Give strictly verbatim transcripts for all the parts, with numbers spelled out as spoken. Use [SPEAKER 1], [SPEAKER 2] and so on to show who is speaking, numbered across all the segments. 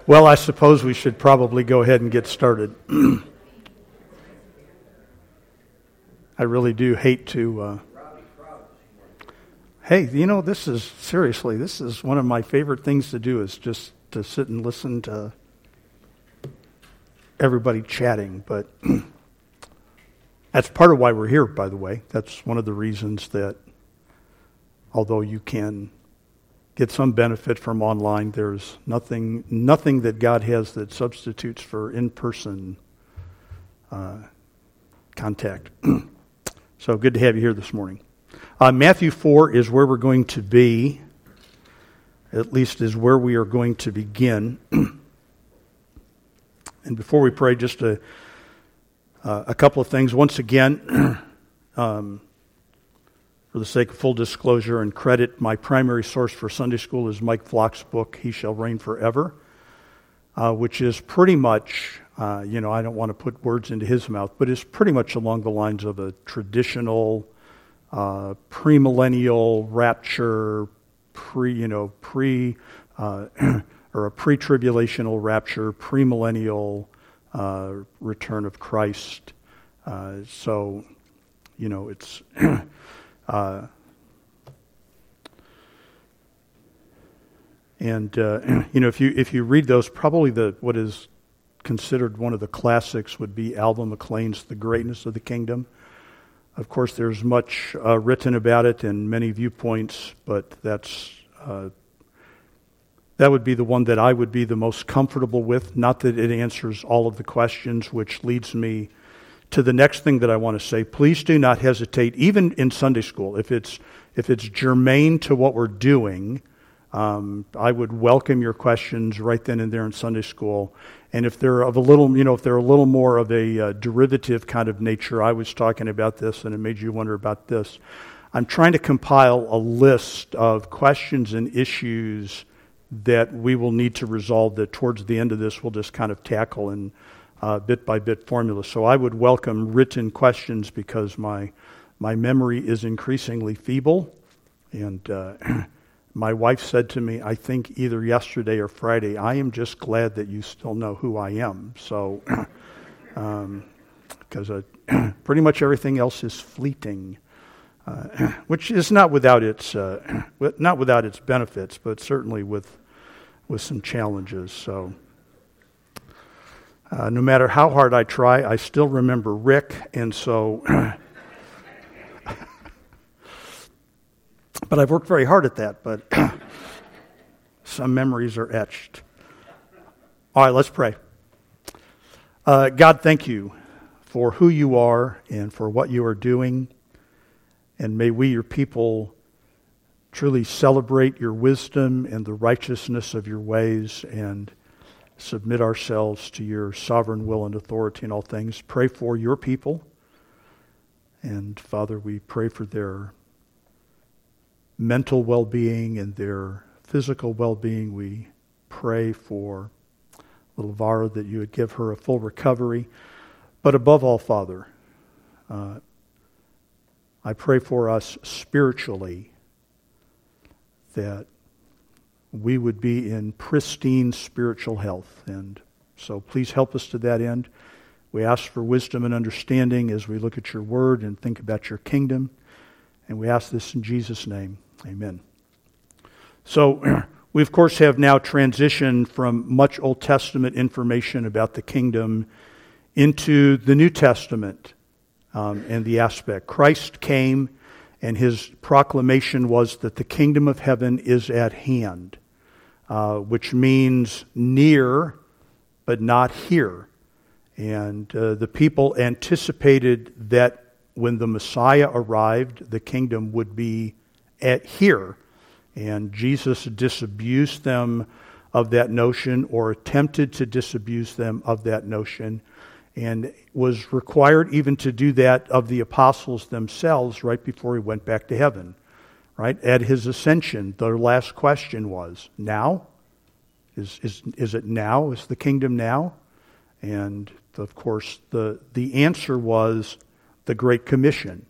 [SPEAKER 1] Well, I suppose we should probably go ahead and get started. I really do hate to... Uh... Hey, you know, this is, seriously, this is one of my favorite things to do, is just to sit and listen to everybody chatting. But that's part of why we're here, by the way. That's one of the reasons that, although you can get some benefit from online, there's nothing nothing that God has that substitutes for in-person uh, contact. So good to have you here this morning. Uh, Matthew four is where we're going to be, at least is where we are going to begin. And before we pray, just a, uh, a couple of things. Once again, um, for the sake of full disclosure and credit, my primary source for Sunday school is Mike Flock's book, He Shall Reign Forever, uh, which is pretty much, uh, you know, I don't want to put words into his mouth, but it's pretty much along the lines of a traditional uh, premillennial rapture, pre, you know, pre, uh, or a pre-tribulational rapture, premillennial uh, return of Christ. Uh, so, you know, it's... Uh, and uh, you know, if you if you read those, probably the what is considered one of the classics would be Alva McClain's "The Greatness of the Kingdom." Of course, there's much uh, written about it and many viewpoints, but that's uh, that would be the one that I would be the most comfortable with. Not that it answers all of the questions, which leads me to the next thing that I want to say. Please do not hesitate, even in Sunday school, if it's if it's germane to what we're doing. Um, I would welcome your questions right then and there in Sunday school. And if they're of a little, you know, if they're a little more of a uh, derivative kind of nature, I was talking about this and it made you wonder about this. I'm trying to compile a list of questions and issues that we will need to resolve, that towards the end of this we'll just kind of tackle and Uh, bit by bit formula. So I would welcome written questions because my my memory is increasingly feeble. And uh, my wife said to me, I think either yesterday or Friday, I am just glad that you still know who I am. So, because um, uh, pretty much everything else is fleeting, uh, which is not without its uh, not without its benefits, but certainly with with some challenges. So. Uh, no matter how hard I try, I still remember Rick, and so, but I've worked very hard at that, but some memories are etched. All right, let's pray. Uh, God, thank you for who you are and for what you are doing, and may we, your people, truly celebrate your wisdom and the righteousness of your ways, and submit ourselves to your sovereign will and authority in all things. Pray for your people. And Father, we pray for their mental well-being and their physical well-being. We pray for little Vara that you would give her a full recovery. But above all, Father, uh, I pray for us spiritually that we would be in pristine spiritual health. And so please help us to that end. We ask for wisdom and understanding as we look at your word and think about your kingdom. And we ask this in Jesus' name. Amen. So we, of course, have now transitioned from much Old Testament information about the kingdom into the New Testament um, and the aspect. Christ came, and his proclamation was that the kingdom of heaven is at hand. Uh, which means near, but not here. And uh, the people anticipated that when the Messiah arrived, the kingdom would be at here. And Jesus disabused them of that notion, or attempted to disabuse them of that notion, and was required even to do that of the apostles themselves right before he went back to heaven. Right? At his ascension, their last question was, now? Is is is it now? Is the kingdom now? And of course, the the answer was the Great Commission.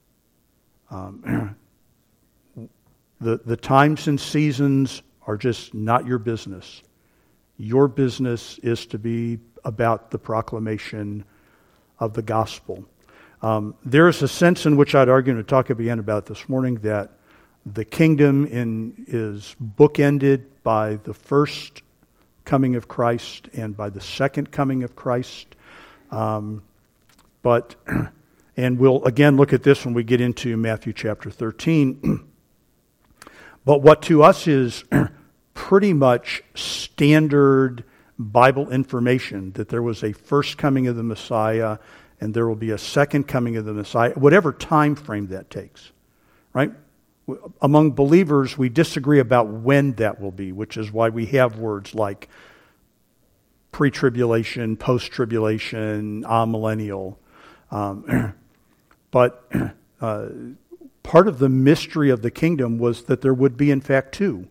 [SPEAKER 1] Um, the the times and seasons are just not your business. Your business is to be about the proclamation of the gospel. Um, there is a sense in which I'd argue, and talk again about this morning, that the kingdom in, is bookended by the first coming of Christ and by the second coming of Christ. Um, but, and we'll again look at this when we get into Matthew chapter thirteen. But what to us is pretty much standard Bible information, that there was a first coming of the Messiah and there will be a second coming of the Messiah, whatever time frame that takes, right? Among believers, we disagree about when that will be, which is why we have words like pre-tribulation, post-tribulation, amillennial. Um, but uh, part of the mystery of the kingdom was that there would be, in fact, two.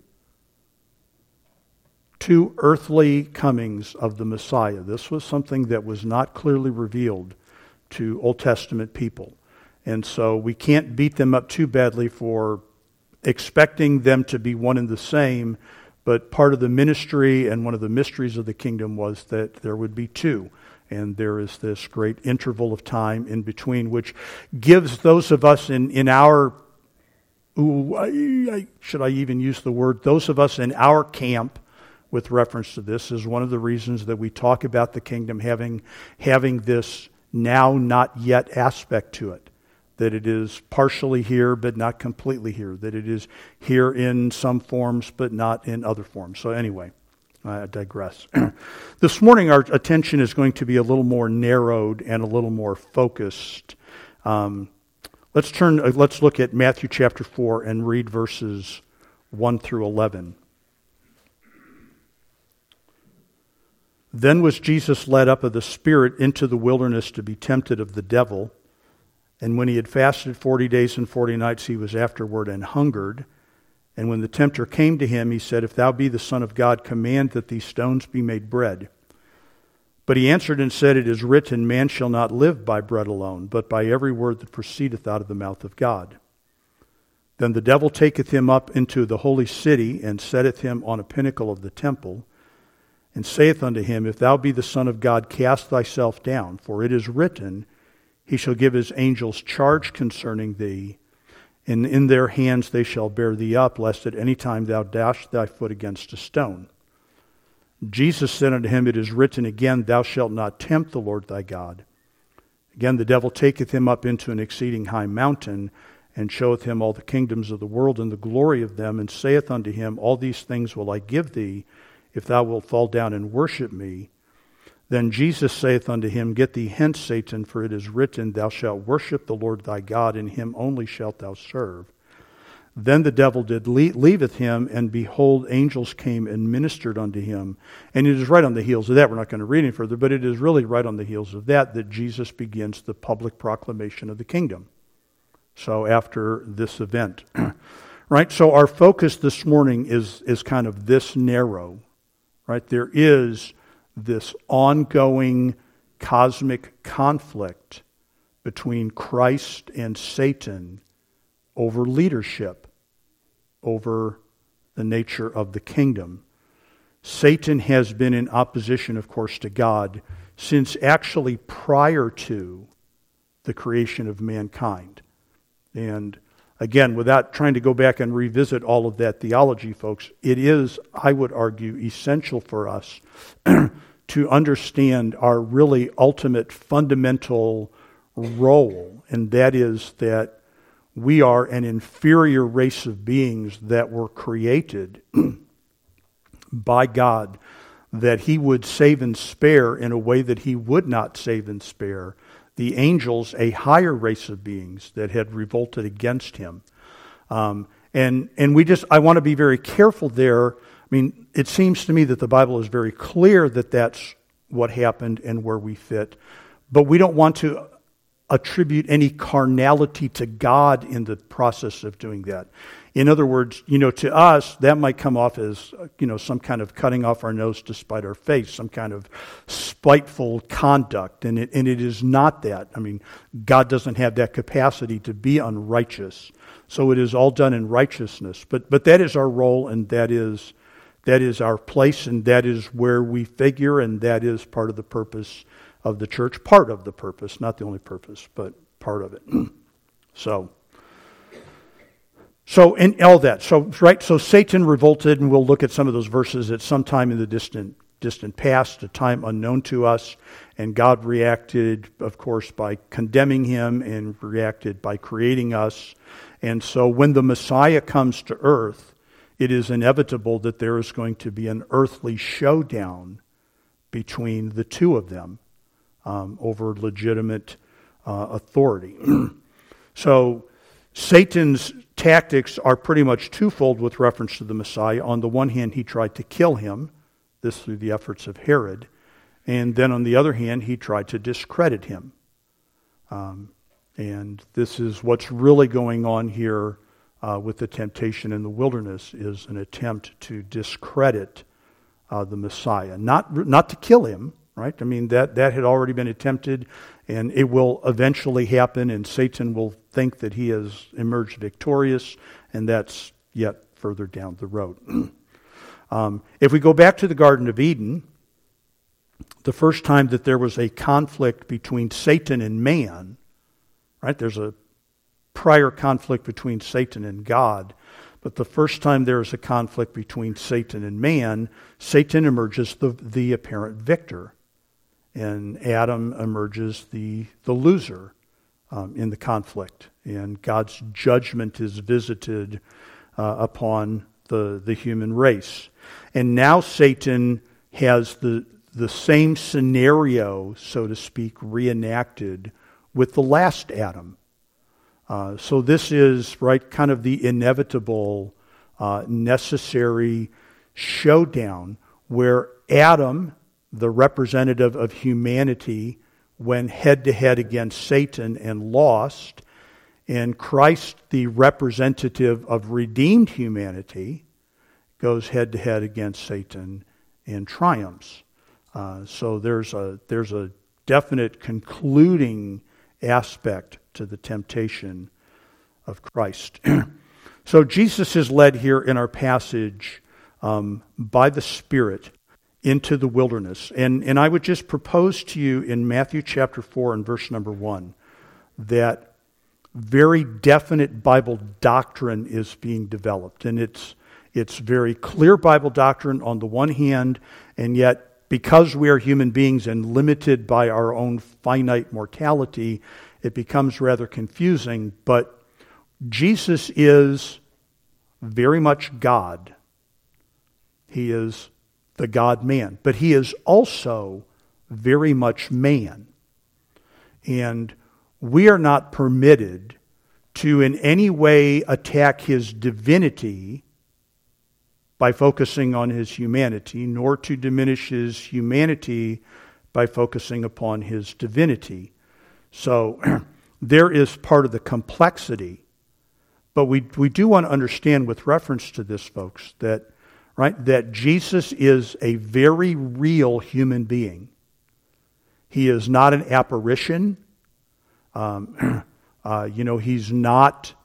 [SPEAKER 1] Two earthly comings of the Messiah. This was something that was not clearly revealed to Old Testament people. And so we can't beat them up too badly for expecting them to be one and the same, but part of the ministry and one of the mysteries of the kingdom was that there would be two. And there is this great interval of time in between, which gives those of us in, in our, ooh, I, I, should I even use the word, those of us in our camp with reference to this is one of the reasons that we talk about the kingdom having, having this now not yet aspect to it. That it is partially here but not completely here. That it is here in some forms but not in other forms. So anyway, I digress. This morning our attention is going to be a little more narrowed and a little more focused. Um, let's turn. Uh, let's look at Matthew chapter four and read verses one through eleven. Then was Jesus led up of the Spirit into the wilderness to be tempted of the devil. And when he had fasted forty days and forty nights, he was afterward and hungered. And when the tempter came to him, he said, If thou be the Son of God, command that these stones be made bread. But he answered and said, It is written, Man shall not live by bread alone, but by every word that proceedeth out of the mouth of God. Then the devil taketh him up into the holy city, and setteth him on a pinnacle of the temple, and saith unto him, If thou be the Son of God, cast thyself down, for it is written, He shall give his angels charge concerning thee, and in their hands they shall bear thee up, lest at any time thou dash thy foot against a stone. Jesus said unto him, It is written again, Thou shalt not tempt the Lord thy God. Again the devil taketh him up into an exceeding high mountain, and showeth him all the kingdoms of the world and the glory of them, and saith unto him, All these things will I give thee, if thou wilt fall down and worship me. Then Jesus saith unto him, Get thee hence, Satan, for it is written, Thou shalt worship the Lord thy God, and him only shalt thou serve. Then the devil did leaveth him, and behold, angels came and ministered unto him. And it is right on the heels of that, we're not going to read any further, but it is really right on the heels of that that Jesus begins the public proclamation of the kingdom. So after this event, right? So our focus this morning is, is kind of this narrow, right? There is this ongoing cosmic conflict between Christ and Satan over leadership, over the nature of the kingdom. Satan has been in opposition, of course, to God since actually prior to the creation of mankind. And again, without trying to go back and revisit all of that theology, folks, it is, I would argue, essential for us to understand our really ultimate fundamental role, and that is that we are an inferior race of beings that were created by God, that He would save and spare in a way that He would not save and spare the angels, a higher race of beings that had revolted against Him. Um, and and we just, I want to be very careful there. I mean, it seems to me that the Bible is very clear that that's what happened and where we fit. But we don't want to attribute any carnality to God in the process of doing that. In other words, you know, to us, that might come off as, you know, some kind of cutting off our nose to spite our face, some kind of spiteful conduct. And it, and it is not that. I mean, God doesn't have that capacity to be unrighteous. So it is all done in righteousness. But, but that is our role, and that is that is our place, and that is where we figure, and that is part of the purpose of the church. Part of the purpose, not the only purpose, but part of it. so, so in all that, so right, so Satan revolted, and we'll look at some of those verses at some time in the distant distant past, a time unknown to us, and God reacted, of course, by condemning him, and reacted by creating us. And so when the Messiah comes to earth, it is inevitable that there is going to be an earthly showdown between the two of them um, over legitimate uh, authority. So Satan's tactics are pretty much twofold with reference to the Messiah. On the one hand, he tried to kill him, this through the efforts of Herod. And then on the other hand, he tried to discredit him. Um, and this is what's really going on here uh, with the temptation in the wilderness, is an attempt to discredit uh, the Messiah. Not not to kill him, right? I mean, that, that had already been attempted, and it will eventually happen, and Satan will think that he has emerged victorious, and that's yet further down the road. um, if we go back to the Garden of Eden, the first time that there was a conflict between Satan and man, right? There's a prior conflict between Satan and God, but the first time there is a conflict between Satan and man, Satan emerges the, the apparent victor, and Adam emerges the, the loser um, in the conflict, and God's judgment is visited uh, upon the, the human race. And now Satan has the the same scenario, so to speak, reenacted with the last Adam. Uh, so this is, right, kind of the inevitable, uh, necessary showdown where Adam, the representative of humanity, went head-to-head against Satan and lost, and Christ, the representative of redeemed humanity, goes head-to-head against Satan and triumphs. Uh, so there's a there's a definite concluding aspect to the temptation of Christ. So Jesus is led here in our passage um, by the Spirit into the wilderness. And, and I would just propose to you in Matthew chapter four and verse number one that very definite Bible doctrine is being developed. And it's it's very clear Bible doctrine on the one hand, and yet because we are human beings and limited by our own finite mortality, it becomes rather confusing. But Jesus is very much God. He is the God-man. But he is also very much man. And we are not permitted to in any way attack his divinity by focusing on his humanity, nor to diminish his humanity by focusing upon his divinity. So there is part of the complexity. But we we do want to understand with reference to this, folks, that right that Jesus is a very real human being. He is not an apparition. Um, uh, you know, he's not.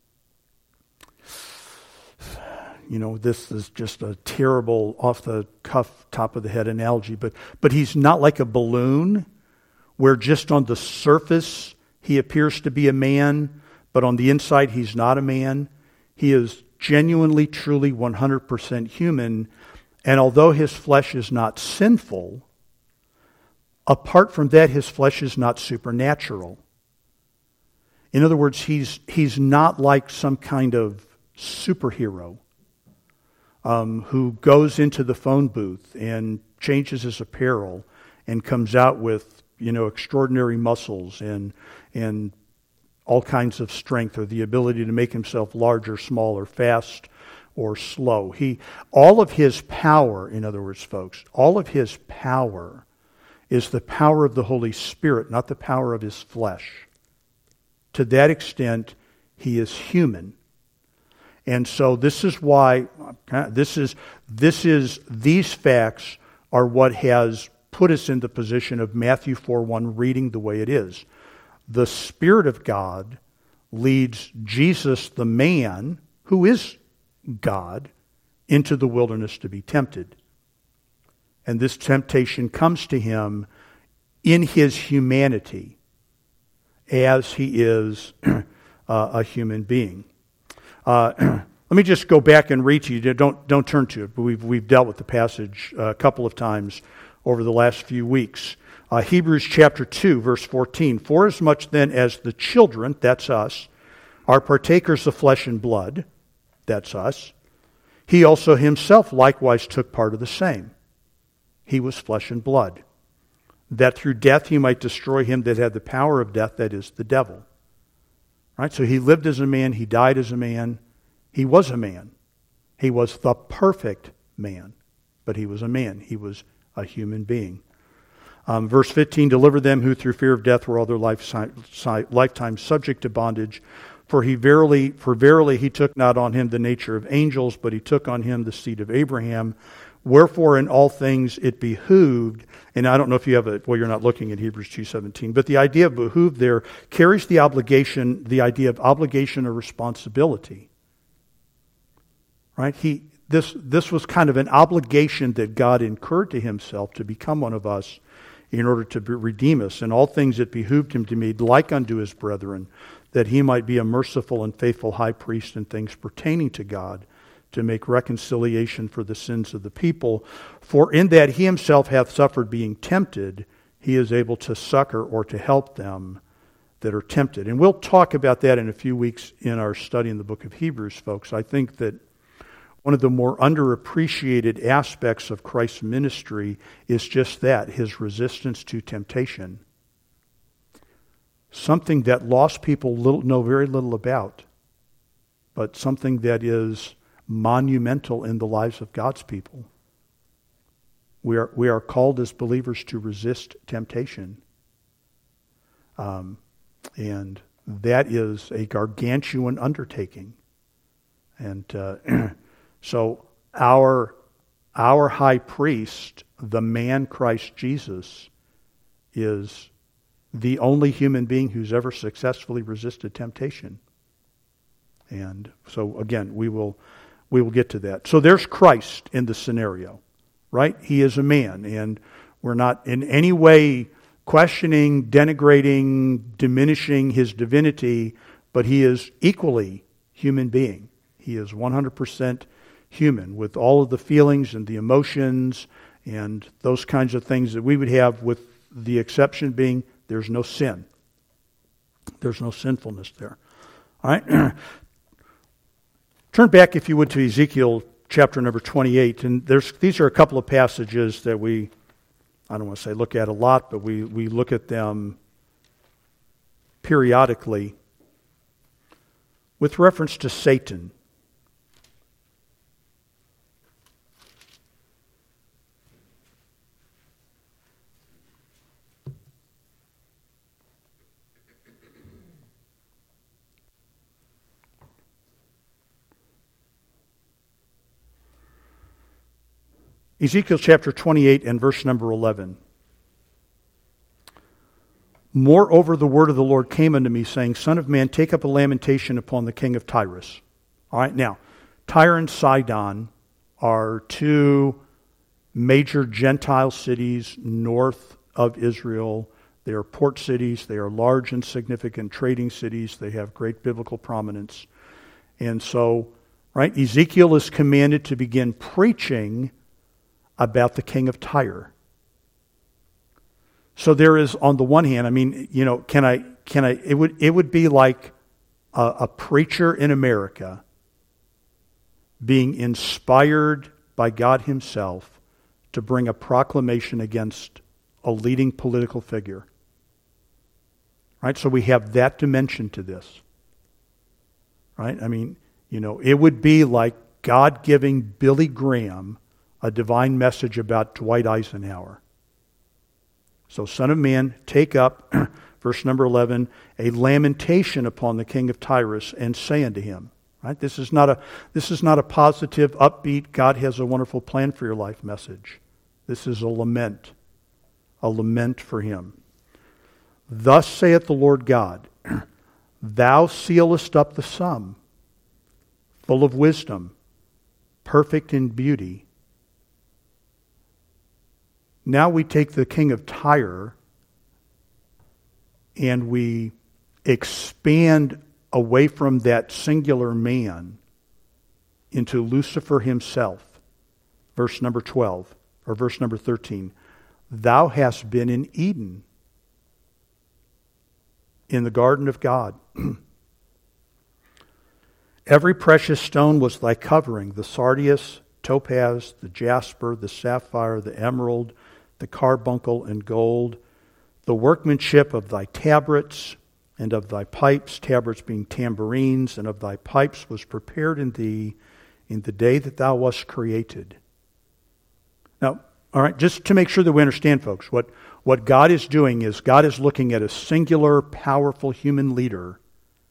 [SPEAKER 1] You know, this is just a terrible off-the-cuff, top-of-the-head analogy, but but he's not like a balloon where just on the surface he appears to be a man, but on the inside he's not a man. He is genuinely, truly, one hundred percent human, and although his flesh is not sinful, apart from that, his flesh is not supernatural. In other words, he's he's not like some kind of superhero Um, who goes into the phone booth and changes his apparel and comes out with, you know, extraordinary muscles and and all kinds of strength, or the ability to make himself large or small or fast or slow. He, all of his power, in other words, folks, all of his power is the power of the Holy Spirit, not the power of his flesh. To that extent, he is human. And so this is why, this is, this is, these facts are what has put us in the position of Matthew four one reading the way it is. The Spirit of God leads Jesus, the man, who is God, into the wilderness to be tempted. And this temptation comes to him in his humanity as he is uh, a human being. Uh, let me just go back and read to you. Don't, don't turn to it, but we've, we've dealt with the passage a couple of times over the last few weeks. Uh, Hebrews chapter two, verse fourteen. Forasmuch then as the children, that's us, are partakers of flesh and blood, that's us, he also himself likewise took part of the same. He was flesh and blood, that through death he might destroy him that had the power of death, that is, the devil. Right? So he lived as a man, he died as a man, he was a man. He was the perfect man, but he was a man. He was a human being. Um, verse fifteen, deliver them who through fear of death were all their life, lifetime subject to bondage. For he verily, for verily he took not on him the nature of angels, but he took on him the seed of Abraham. Wherefore in all things it behooved, and I don't know if you have a, well, you're not looking at Hebrews two seventeen, but the idea of behooved there carries the obligation, the idea of obligation or responsibility. Right? He, this, this was kind of an obligation that God incurred to himself to become one of us in order to redeem us. And all things it behooved him to be like unto his brethren, that he might be a merciful and faithful high priest in things pertaining to God, to make reconciliation for the sins of the people. For in that he himself hath suffered being tempted, he is able to succor or to help them that are tempted. And we'll talk about that in a few weeks in our study in the book of Hebrews, folks. I think that one of the more underappreciated aspects of Christ's ministry is just that, his resistance to temptation. Something that lost people little, know very little about, but something that is monumental in the lives of God's people. We are, we are called as believers to resist temptation. Um, and that is a gargantuan undertaking. And uh, so our, our high priest, the man Christ Jesus, is the only human being who's ever successfully resisted temptation. And so again, we will we will get to that. So there's Christ in the scenario, right? He is a man, and we're not in any way questioning, denigrating, diminishing his divinity, but he is equally human being. He is one hundred percent human with all of the feelings and the emotions and those kinds of things that we would have, with the exception being there's no sin. There's no sinfulness there. All right? Turn back, if you would, to Ezekiel chapter number twenty-eight. And there's these are a couple of passages that we, I don't want to say look at a lot, but we, we look at them periodically with reference to Satan. Ezekiel chapter twenty-eight and verse number eleven. Moreover, the word of the Lord came unto me, saying, Son of man, take up a lamentation upon the king of Tyrus. All right, now, Tyre and Sidon are two major Gentile cities north of Israel. They are port cities. They are large and significant trading cities. They have great biblical prominence. And so, right, Ezekiel is commanded to begin preaching about the king of Tyre. So there is, on the one hand, I mean, you know, can I, can I, it would, it would be like a, a preacher in America being inspired by God himself to bring a proclamation against a leading political figure. Right? So we have that dimension to this. Right? I mean, you know, it would be like God giving Billy Graham a divine message about Dwight Eisenhower. So, Son of man, take up, verse number eleven, a lamentation upon the king of Tyrus, and say unto him. Right? This is not a this is not a positive, upbeat, God has a wonderful plan for your life message. This is a lament. A lament for him. Thus saith the Lord God, Thou sealest up the sum, full of wisdom, perfect in beauty. Now we take the king of Tyre and we expand away from that singular man into Lucifer himself. Verse number twelve, or verse number thirteen. Thou hast been in Eden, in the garden of God. Every precious stone was thy covering, the sardius, topaz, the jasper, the sapphire, the emerald, the carbuncle, and gold, the workmanship of thy tabrets and of thy pipes, tabrets being tambourines, and of thy pipes was prepared in thee in the day that thou wast created. Now, all right, just to make sure that we understand, folks, what, what God is doing is God is looking at a singular, powerful human leader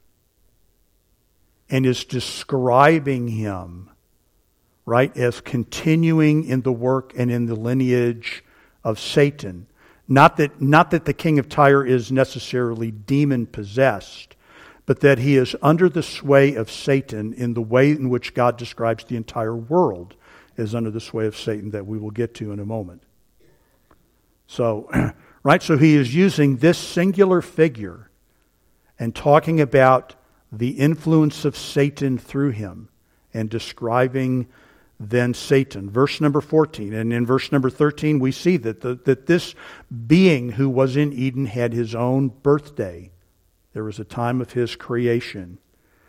[SPEAKER 1] and is describing him, right, as continuing in the work and in the lineage of Satan. Not that, not that the king of Tyre is necessarily demon-possessed, but that he is under the sway of Satan in the way in which God describes the entire world is under the sway of Satan, that we will get to in a moment. So, right, so he is using this singular figure and talking about the influence of Satan through him and describing then Satan. Verse number fourteen. And in verse number thirteen, we see that, the, that this being who was in Eden had his own birthday. There was a time of his creation.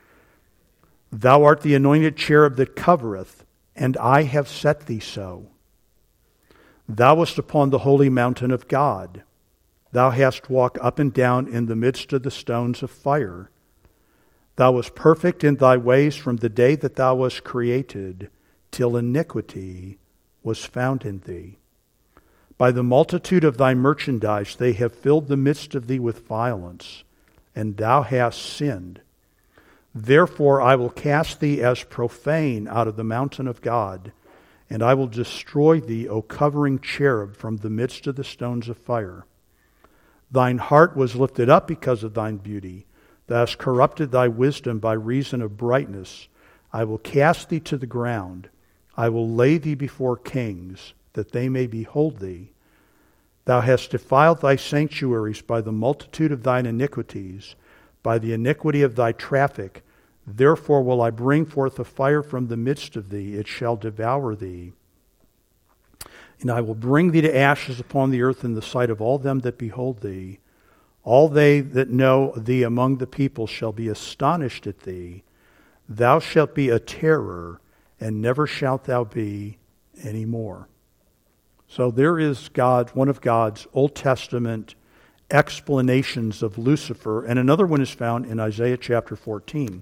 [SPEAKER 1] Thou art the anointed cherub that covereth, and I have set thee so. Thou wast upon the holy mountain of God. Thou hast walked up and down in the midst of the stones of fire. Thou wast perfect in thy ways from the day that thou wast created, till iniquity was found in thee. By the multitude of thy merchandise they have filled the midst of thee with violence, and thou hast sinned. Therefore I will cast thee as profane out of the mountain of God, and I will destroy thee, O covering cherub, from the midst of the stones of fire. Thine heart was lifted up because of thine beauty. Thou hast corrupted thy wisdom by reason of brightness. I will cast thee to the ground. I will lay thee before kings, that they may behold thee. Thou hast defiled thy sanctuaries by the multitude of thine iniquities, by the iniquity of thy traffic. Therefore will I bring forth a fire from the midst of thee, it shall devour thee. And I will bring thee to ashes upon the earth in the sight of all them that behold thee. All they that know thee among the people shall be astonished at thee. Thou shalt be a terror, and never shalt thou be any more. So there is God, one of God's Old Testament explanations of Lucifer, and another one is found in Isaiah chapter fourteen.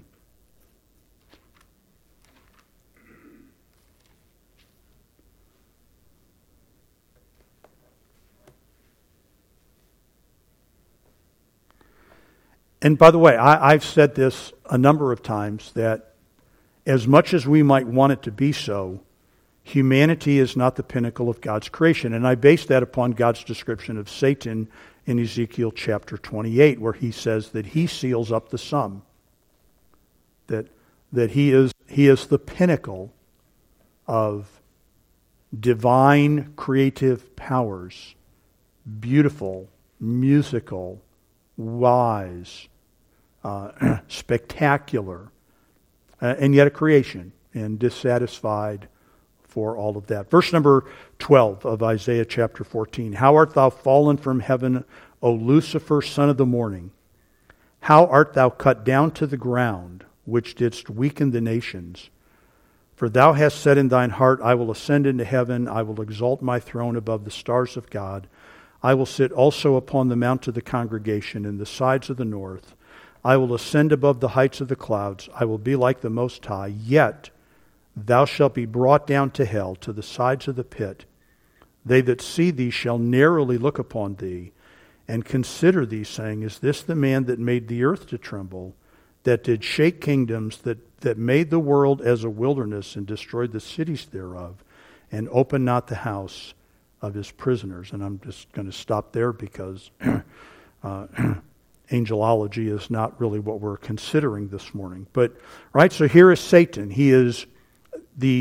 [SPEAKER 1] And by the way, I, I've said this a number of times, that as much as we might want it to be so, humanity is not the pinnacle of God's creation. And I base that upon God's description of Satan in Ezekiel chapter twenty-eight, where he says that he seals up the sum. That, that he is, he is the pinnacle of divine creative powers, beautiful, musical, wise, uh, spectacular, uh, and yet a creation, and dissatisfied for all of that. Verse number twelve of Isaiah chapter fourteen. How art thou fallen from heaven, O Lucifer, son of the morning? How art thou cut down to the ground, which didst weaken the nations? For thou hast said in thine heart, I will ascend into heaven, I will exalt my throne above the stars of God. I will sit also upon the mount of the congregation in the sides of the north. I will ascend above the heights of the clouds. I will be like the Most High. Yet thou shalt be brought down to hell, to the sides of the pit. They that see thee shall narrowly look upon thee, and consider thee, saying, Is this the man that made the earth to tremble, that did shake kingdoms, that, that made the world as a wilderness, and destroyed the cities thereof, and opened not the house of his prisoners? And I'm just going to stop there because uh, angelology is not really what we're considering this morning. But, right, so here is Satan. He is the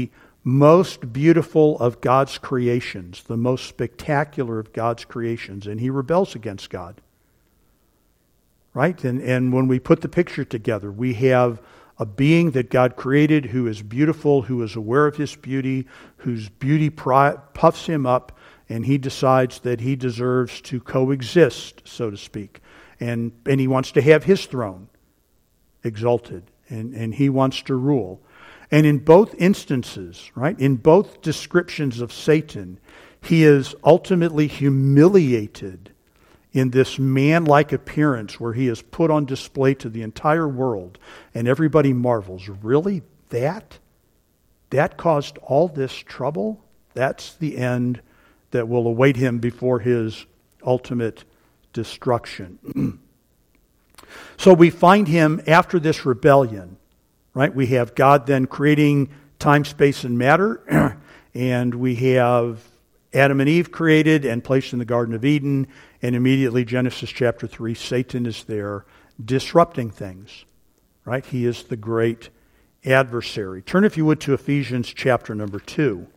[SPEAKER 1] most beautiful of God's creations, the most spectacular of God's creations, and he rebels against God. Right? And, and when we put the picture together, we have a being that God created who is beautiful, who is aware of his beauty, whose beauty puffs him up, and he decides that he deserves to coexist, so to speak. And, and he wants to have his throne exalted, and, and he wants to rule. And in both instances, right, in both descriptions of Satan, he is ultimately humiliated in this man-like appearance where he is put on display to the entire world, and everybody marvels. Really? That? That caused all this trouble? That's the end that will await him before his ultimate destruction. So we find him after this rebellion, right? We have God then creating time, space, and matter, and we have Adam and Eve created and placed in the Garden of Eden, and immediately Genesis chapter three, Satan is there disrupting things, right? He is the great adversary. Turn, if you would, to Ephesians chapter number two.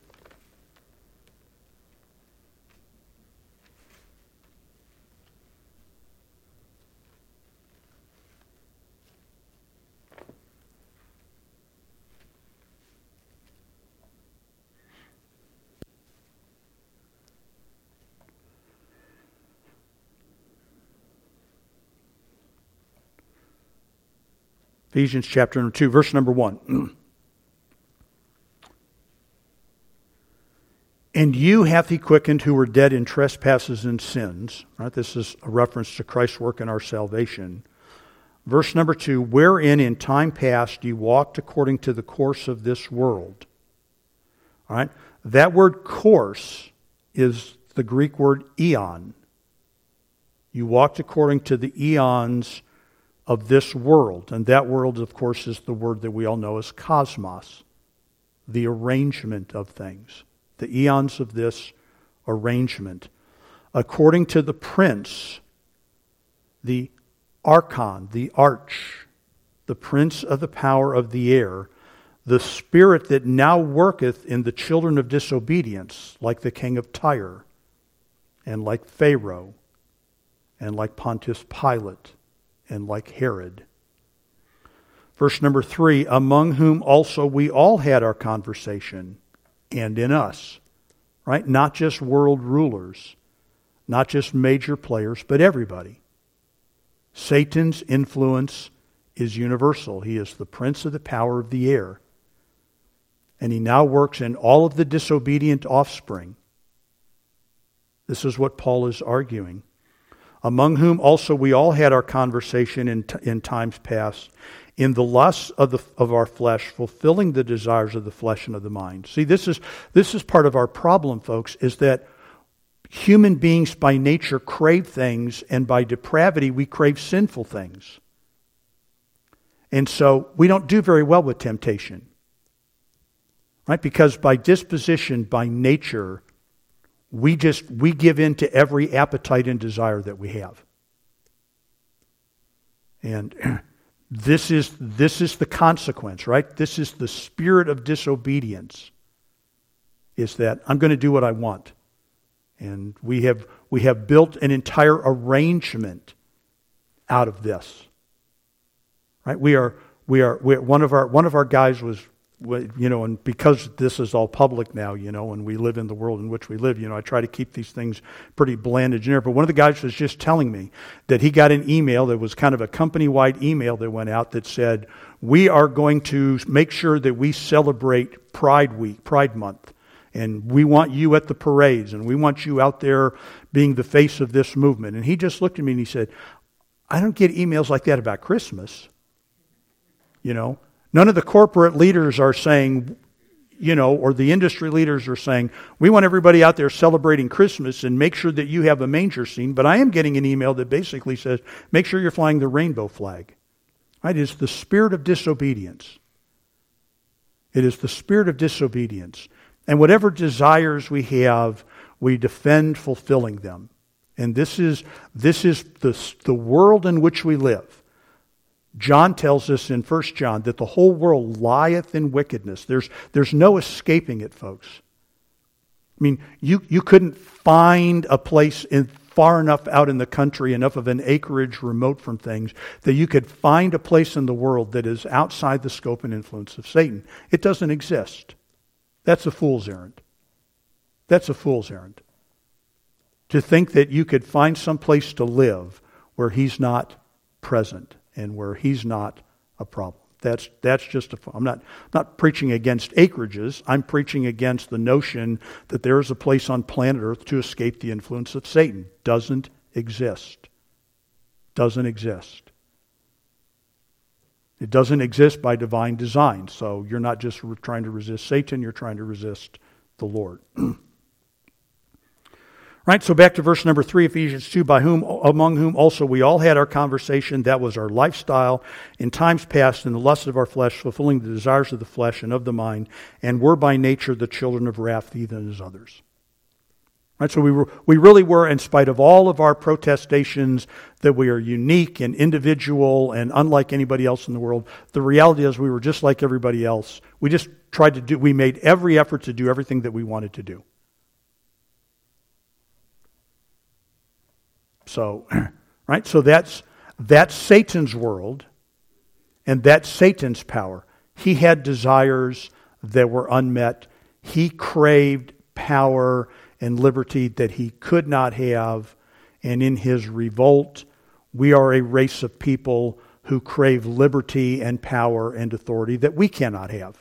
[SPEAKER 1] Ephesians chapter number two, verse number one. And you hath he quickened who were dead in trespasses and sins. Right? This is a reference to Christ's work in our salvation. Verse number two, wherein in time past ye walked according to the course of this world. All right? That word course is the Greek word eon. You walked according to the eons of this world. And that world, of course, is the word that we all know as cosmos, the arrangement of things, the eons of this arrangement. According to the prince, the archon, the arch, the prince of the power of the air, the spirit that now worketh in the children of disobedience, like the king of Tyre, and like Pharaoh, and like Pontius Pilate, and like Herod. Verse number three, among whom also we all had our conversation, and in us. Right? Not just world rulers, not just major players, but everybody. Satan's influence is universal. He is the prince of the power of the air. And he now works in all of the disobedient offspring. This is what Paul is arguing. Among whom also we all had our conversation in, t- in times past, in the lusts of, the, of our flesh, fulfilling the desires of the flesh and of the mind. See, this is, this is part of our problem, folks, is that human beings by nature crave things, and by depravity we crave sinful things. And so we don't do very well with temptation. Right? Because by disposition, by nature, We just, we give in to every appetite and desire that we have. And this is, this is the consequence, right? This is the spirit of disobedience, is that I'm going to do what I want. And we have, we have built an entire arrangement out of this. Right? We are, we are, we are one of our, one of our guys was, you know, and because this is all public now, you know, and we live in the world in which we live, you know, I try to keep these things pretty bland and generic. But one of the guys was just telling me that he got an email that was kind of a company-wide email that went out that said, we are going to make sure that we celebrate Pride Week, Pride Month. And we want you at the parades, and we want you out there being the face of this movement. And he just looked at me and he said, I don't get emails like that about Christmas. You know, none of the corporate leaders are saying, you know, or the industry leaders are saying, we want everybody out there celebrating Christmas and make sure that you have a manger scene. But I am getting an email that basically says, make sure you're flying the rainbow flag. Right? It is the spirit of disobedience. It is the spirit of disobedience. And whatever desires we have, we defend fulfilling them. And this is, this is the, the world in which we live. John tells us in First John that the whole world lieth in wickedness. There's, there's no escaping it, folks. I mean, you, you couldn't find a place in, far enough out in the country, enough of an acreage remote from things, that you could find a place in the world that is outside the scope and influence of Satan. It doesn't exist. That's a fool's errand. That's a fool's errand. To think that you could find some place to live where he's not present and where he's not a problem. That's that's just a. I'm not not preaching against acreages. I'm preaching against the notion that there is a place on planet Earth to escape the influence of Satan. Doesn't exist. Doesn't exist. It doesn't exist by divine design. So you're not just trying to resist Satan. You're trying to resist the Lord. Right, so back to verse number three, Ephesians two, by whom, among whom also we all had our conversation, that was our lifestyle in times past in the lust of our flesh, fulfilling the desires of the flesh and of the mind, and were by nature the children of wrath, even as others. Right, so we were, we really were, in spite of all of our protestations that we are unique and individual and unlike anybody else in the world, the reality is we were just like everybody else. We just tried to do, we made every effort to do everything that we wanted to do. So, right, so that's that's Satan's world, and that's Satan's power. He had desires that were unmet. He craved power and liberty that he could not have, and in his revolt, we are a race of people who crave liberty and power and authority that we cannot have.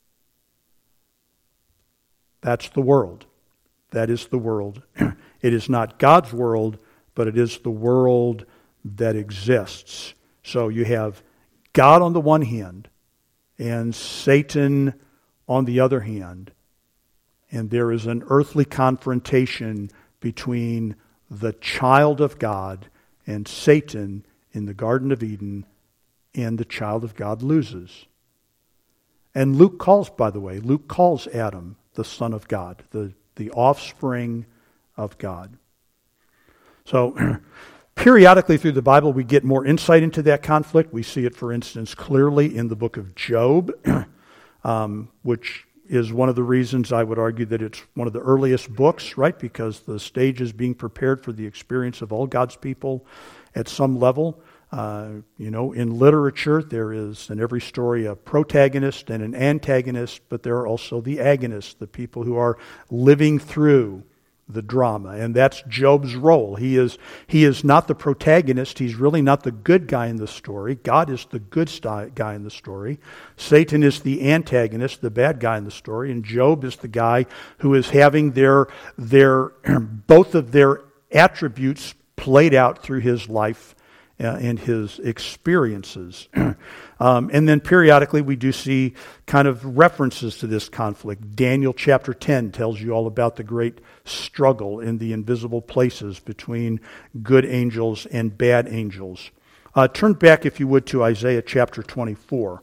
[SPEAKER 1] That's the world. That is the world. It is not God's world, but it is the world that exists. So you have God on the one hand and Satan on the other hand. And there is an earthly confrontation between the child of God and Satan in the Garden of Eden, and the child of God loses. And Luke calls, by the way, Luke calls Adam the son of God, the, the offspring of God. So, periodically through the Bible, we get more insight into that conflict. We see it, for instance, clearly in the book of Job, um, which is one of the reasons I would argue that it's one of the earliest books, right? Because the stage is being prepared for the experience of all God's people at some level. Uh, you know, in literature, there is in every story a protagonist and an antagonist, but there are also the agonists, the people who are living through the drama, and that's Job's role. He is he is not the protagonist. He's really not the good guy in the story. God is the good st- guy in the story. Satan is the antagonist, the bad guy in the story, and Job is the guy who is having their their both of their attributes played out through his life uh, and his experiences. Um, and then periodically we do see kind of references to this conflict. Daniel chapter ten tells you all about the great struggle in the invisible places between good angels and bad angels. Uh, turn back, if you would, to Isaiah chapter twenty-four.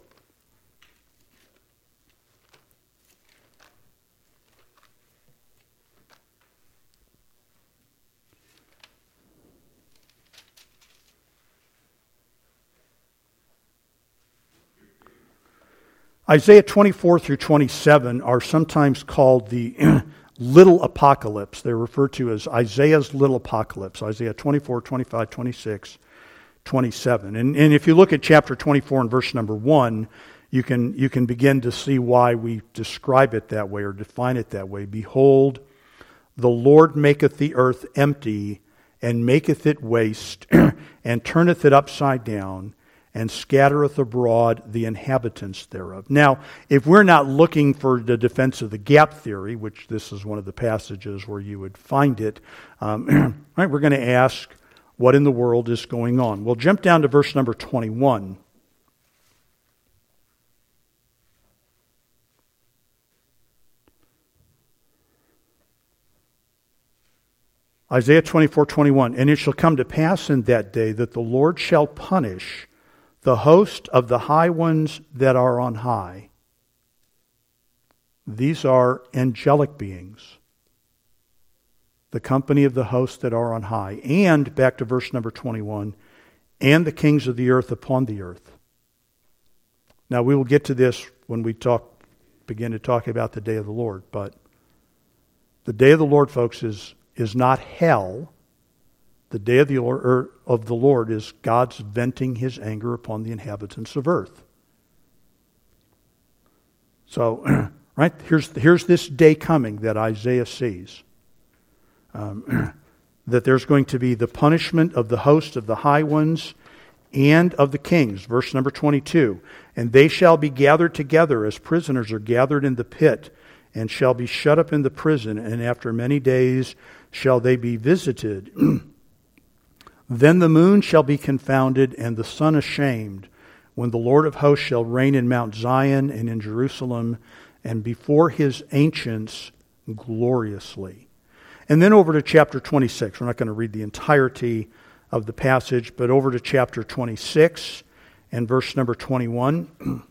[SPEAKER 1] Isaiah twenty-four through twenty-seven are sometimes called the little apocalypse. They're referred to as Isaiah's little apocalypse. Isaiah twenty-four, twenty-five, twenty-six, twenty-seven. And, and if you look at chapter twenty-four and verse number one, you can, you can begin to see why we describe it that way or define it that way. Behold, the Lord maketh the earth empty, and maketh it waste, and turneth it upside down, and scattereth abroad the inhabitants thereof. Now, if we're not looking for the defense of the gap theory, which this is one of the passages where you would find it, um, right, we're going to ask, what in the world is going on? We'll jump down to verse number twenty-one. Isaiah twenty-four, twenty-one. And it shall come to pass in that day that the Lord shall punish the host of the high ones that are on high. These are angelic beings, the company of the hosts that are on high. And, back to verse number twenty-one, and the kings of the earth upon the earth. Now, we will get to this when we talk, begin to talk about the day of the Lord, but the day of the Lord, folks, is, is not hell. The day of the, Lord, of the Lord is God's venting his anger upon the inhabitants of earth. So, right, here's, here's this day coming that Isaiah sees. Um, that there's going to be the punishment of the host of the high ones and of the kings. Verse number twenty-two. And they shall be gathered together as prisoners are gathered in the pit, and shall be shut up in the prison, and after many days shall they be visited. Then the moon shall be confounded, and the sun ashamed, when the Lord of hosts shall reign in Mount Zion and in Jerusalem, and before his ancients gloriously. And then over to chapter twenty-six. We're not going to read the entirety of the passage, but over to chapter twenty-six and verse number twenty-one.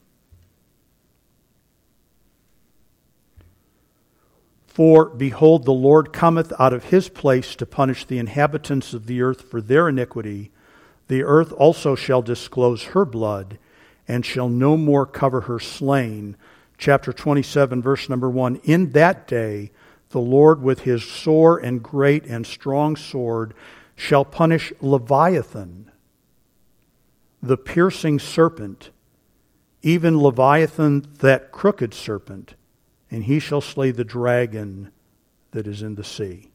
[SPEAKER 1] For, behold, the Lord cometh out of his place to punish the inhabitants of the earth for their iniquity. The earth also shall disclose her blood, and shall no more cover her slain. Chapter twenty-seven, verse number one. In that day the Lord with his sore and great and strong sword shall punish Leviathan, the piercing serpent, even Leviathan, that crooked serpent, and he shall slay the dragon that is in the sea.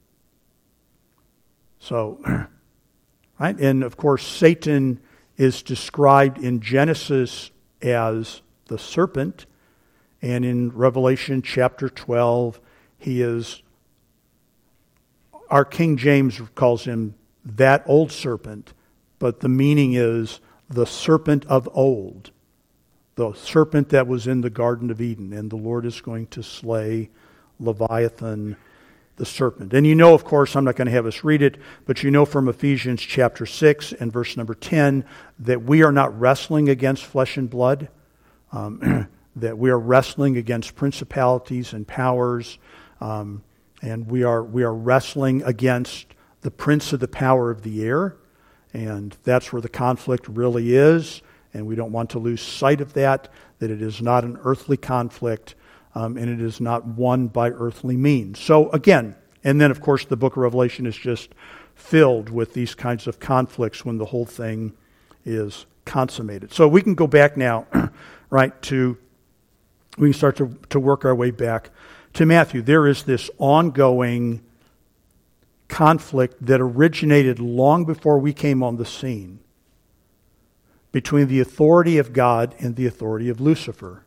[SPEAKER 1] So, right, and of course Satan is described in Genesis as the serpent, and in Revelation chapter twelve, he is, our King James calls him that old serpent, but the meaning is the serpent of old, the serpent that was in the Garden of Eden, and the Lord is going to slay Leviathan, the serpent. And you know, of course, I'm not going to have us read it, but you know from Ephesians chapter six and verse number ten that we are not wrestling against flesh and blood, um, that we are wrestling against principalities and powers, um, and we are we are wrestling against the prince of the power of the air, and that's where the conflict really is, and we don't want to lose sight of that, that it is not an earthly conflict, um, and it is not won by earthly means. So again, and then of course the book of Revelation is just filled with these kinds of conflicts when the whole thing is consummated. So we can go back now, right, to, we can start to, to work our way back to Matthew. There is this ongoing conflict that originated long before we came on the scene between the authority of God and the authority of Lucifer.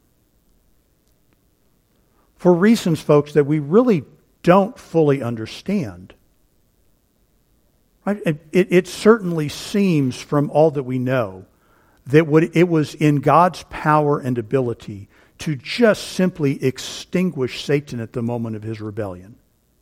[SPEAKER 1] For reasons, folks, that we really don't fully understand. Right? It, it certainly seems from all that we know that what it was in God's power and ability to just simply extinguish Satan at the moment of his rebellion.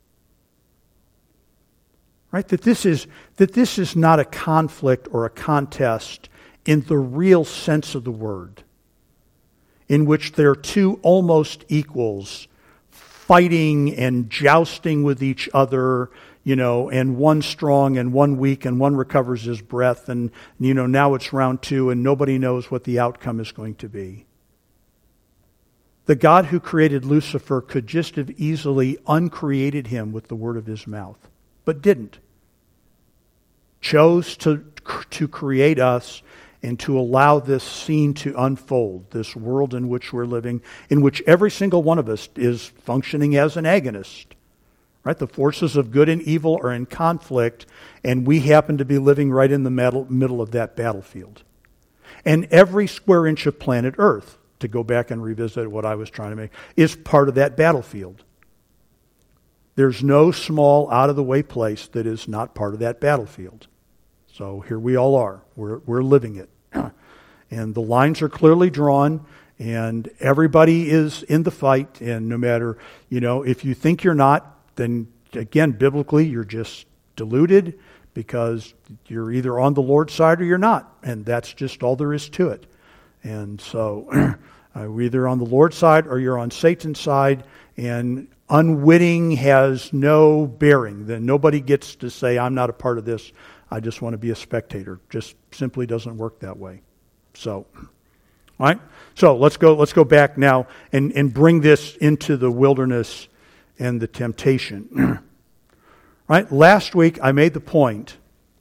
[SPEAKER 1] Right? That this is that this is not a conflict or a contest in the real sense of the word, in which there are two almost equals fighting and jousting with each other, you know, and one strong and one weak, and one recovers his breath, and, you know, now it's round two and nobody knows what the outcome is going to be. The God who created Lucifer could just have easily uncreated him with the word of his mouth, but didn't. Chose to, to create us and to allow this scene to unfold, this world in which we're living, in which every single one of us is functioning as an agonist. Right? The forces of good and evil are in conflict, and we happen to be living right in the middle of that battlefield. And every square inch of planet Earth, to go back and revisit what I was trying to make, is part of that battlefield. There's no small, out-of-the-way place that is not part of that battlefield. So here we all are. We're we're living it. And the lines are clearly drawn, and everybody is in the fight, and no matter, you know, if you think you're not, then again, biblically, you're just deluded, because you're either on the Lord's side or you're not, and that's just all there is to it. And so uh, we're either on the Lord's side or you're on Satan's side, and unwitting has no bearing. Then nobody gets to say, I'm not a part of this, I just want to be a spectator. Just simply doesn't work that way. So Right? So let's go let's go back now and, and bring this into the wilderness and the temptation. Right? Last week I made the point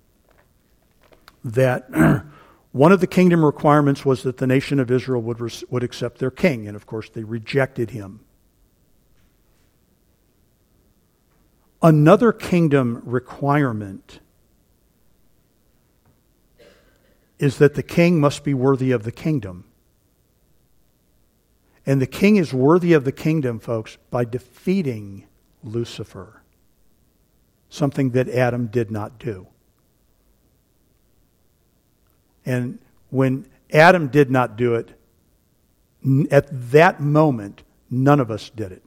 [SPEAKER 1] that one of the kingdom requirements was that the nation of Israel would, would accept their king, and of course they rejected him. Another kingdom requirement is that the king must be worthy of the kingdom. And the king is worthy of the kingdom, folks, by defeating Lucifer, something that Adam did not do. And when Adam did not do it, at that moment, none of us did it.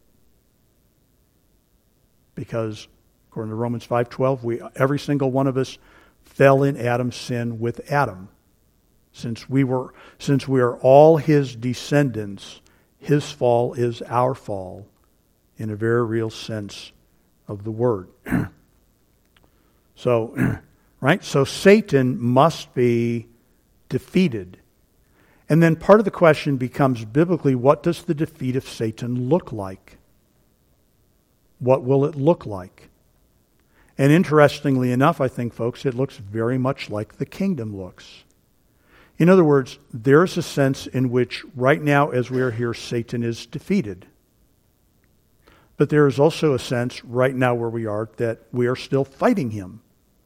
[SPEAKER 1] Because, according to Romans five twelve, we every single one of us fell in Adam's sin with Adam. Since we were, since we are all his descendants, his fall is our fall in a very real sense of the word. So, right? So Satan must be defeated. And then part of the question becomes, biblically, what does the defeat of Satan look like? What will it look like? And interestingly enough, I think, folks, it looks very much like the kingdom looks. In other words, there's a sense in which right now as we are here, Satan is defeated. But there is also a sense right now where we are that we are still fighting him.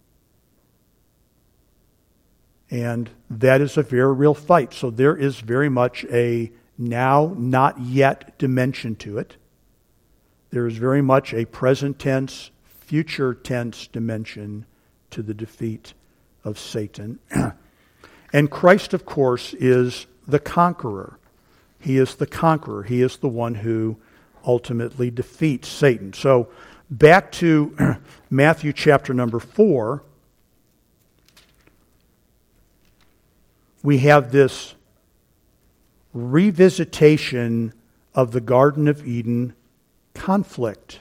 [SPEAKER 1] And that is a very real fight. So there is very much a now, not yet dimension to it. There is very much a present tense, future tense dimension to the defeat of Satan. And Christ, of course, is the conqueror. He is the conqueror. He is the one who ultimately defeats Satan. So back to Matthew chapter number four. We have this revisitation of the Garden of Eden conflict.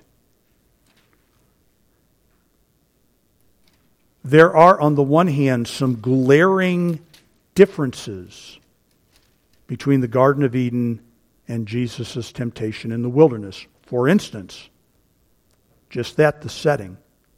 [SPEAKER 1] There are, on the one hand, some glaring differences between the Garden of Eden and Jesus' temptation in the wilderness. For instance, just that, the setting.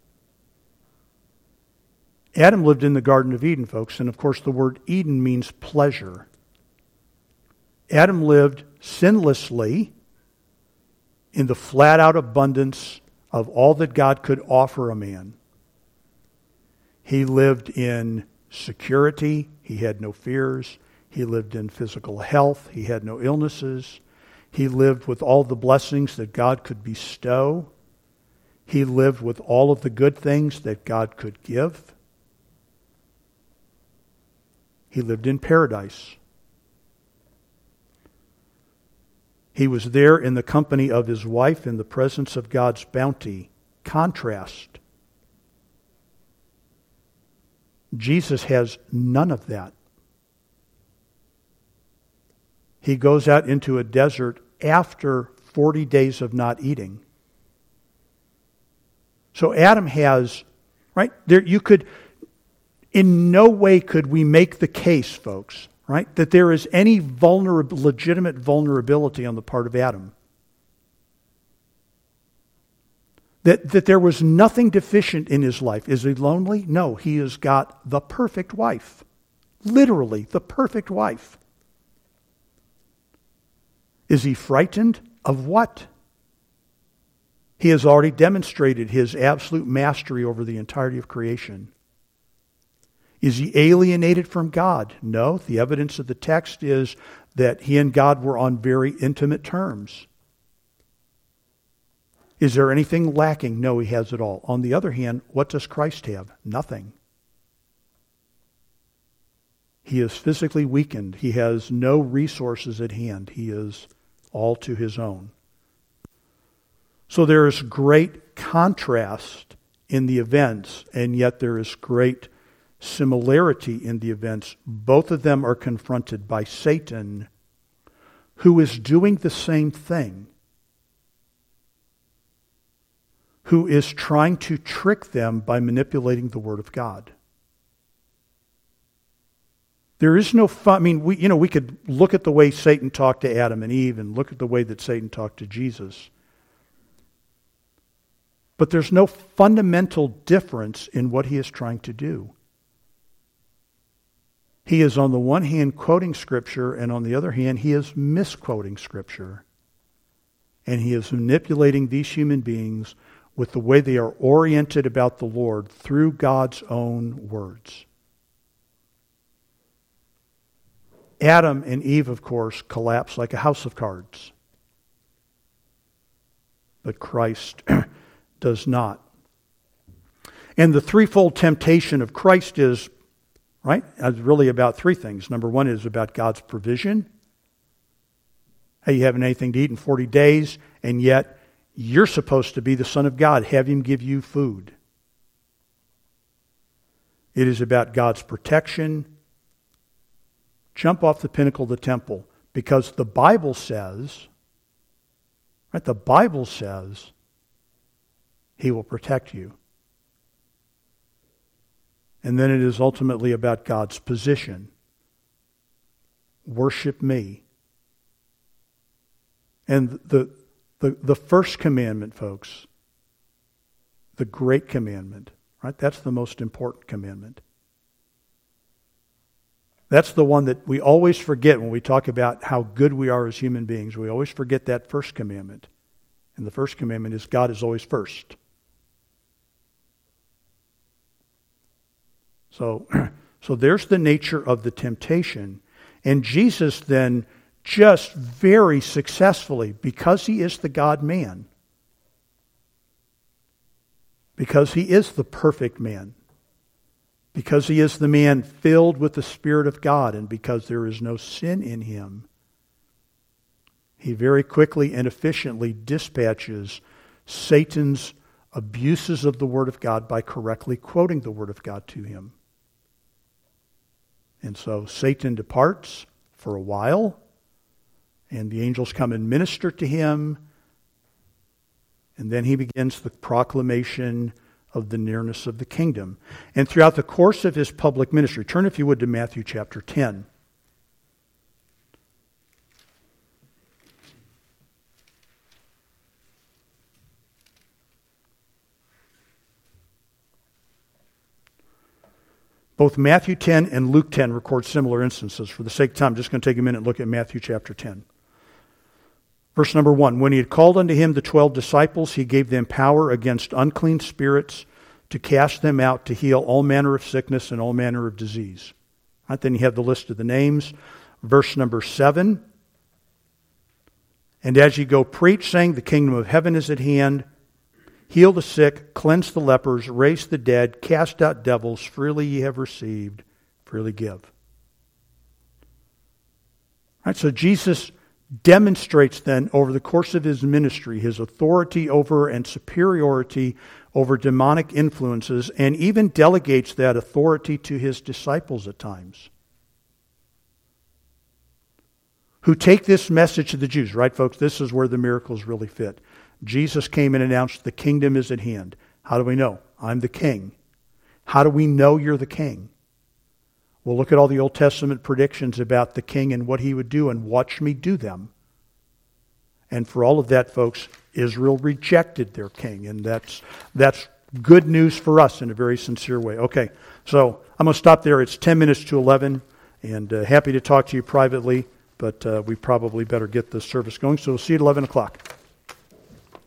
[SPEAKER 1] Adam lived in the Garden of Eden, folks, and of course the word Eden means pleasure. Adam lived sinlessly in the flat-out abundance of all that God could offer a man. He lived in security. He had no fears. He lived in physical health. He had no illnesses. He lived with all the blessings that God could bestow. He lived with all of the good things that God could give. He lived in paradise. He was there in the company of his wife in the presence of God's bounty. Contrast. Jesus has none of that. He goes out into a desert after forty days of not eating. So Adam has, right, there you could, in no way could we make the case, folks, right, that there is any vulnerable, legitimate vulnerability on the part of Adam. That, that there was nothing deficient in his life. Is he lonely? No, he has got the perfect wife. Literally, the perfect wife. Is he frightened? Of what? He has already demonstrated his absolute mastery over the entirety of creation. Is he alienated from God? No, the evidence of the text is that he and God were on very intimate terms. Is there anything lacking? No, he has it all. On the other hand, what does Christ have? Nothing. He is physically weakened. He has no resources at hand. He is all to his own. So there is great contrast in the events, and yet there is great similarity in the events. Both of them are confronted by Satan, who is doing the same thing, who is trying to trick them by manipulating the Word of God. There is no fun. I mean, we, you know, we could look at the way Satan talked to Adam and Eve and look at the way that Satan talked to Jesus. But there's no fundamental difference in what he is trying to do. He is on the one hand quoting Scripture, and on the other hand, he is misquoting Scripture. And he is manipulating these human beings with the way they are oriented about the Lord through God's own words. Adam and Eve, of course, collapse like a house of cards. But Christ does not. And the threefold temptation of Christ is, right, it's really about three things. Number one is about God's provision. Hey, you haven't anything to eat in forty days, and yet you're supposed to be the Son of God. Have Him give you food. It is about God's protection. Jump off the pinnacle of the temple, because the Bible says, right, the Bible says He will protect you. And then it is ultimately about God's position. Worship me. And the, the, the first commandment, folks, the great commandment, right? That's the most important commandment. That's the one that we always forget when we talk about how good we are as human beings. We always forget that first commandment. And the first commandment is God is always first. So, so there's the nature of the temptation. And Jesus then just very successfully, because He is the God-man, because He is the perfect man, because He is the man filled with the Spirit of God, and because there is no sin in Him, He very quickly and efficiently dispatches Satan's abuses of the Word of God by correctly quoting the Word of God to him. And so Satan departs for a while, and the angels come and minister to him, and then he begins the proclamation of the nearness of the kingdom. And throughout the course of his public ministry, turn if you would to Matthew chapter ten. Both Matthew ten and Luke ten record similar instances. For the sake of time, I'm just going to take a minute and look at Matthew chapter ten. Verse number one, when He had called unto Him the twelve disciples, He gave them power against unclean spirits to cast them out, to heal all manner of sickness and all manner of disease. Right, then you have the list of the names. Verse number seven, and as ye go preach, saying, the kingdom of heaven is at hand, heal the sick, cleanse the lepers, raise the dead, cast out devils, freely ye have received, freely give. Right, so Jesus demonstrates then over the course of His ministry His authority over and superiority over demonic influences, and even delegates that authority to His disciples at times, who take this message to the Jews. Right, folks? This is where the miracles really fit. Jesus came and announced the kingdom is at hand. How do we know? I'm the king. How do we know you're the king? Well, look at all the Old Testament predictions about the king and what he would do, and watch me do them. And for all of that, folks, Israel rejected their king. And that's that's good news for us in a very sincere way. Okay, so I'm going to stop there. It's ten minutes to eleven, and uh, happy to talk to you privately, but uh, we probably better get the service going. So we'll see you at eleven o'clock.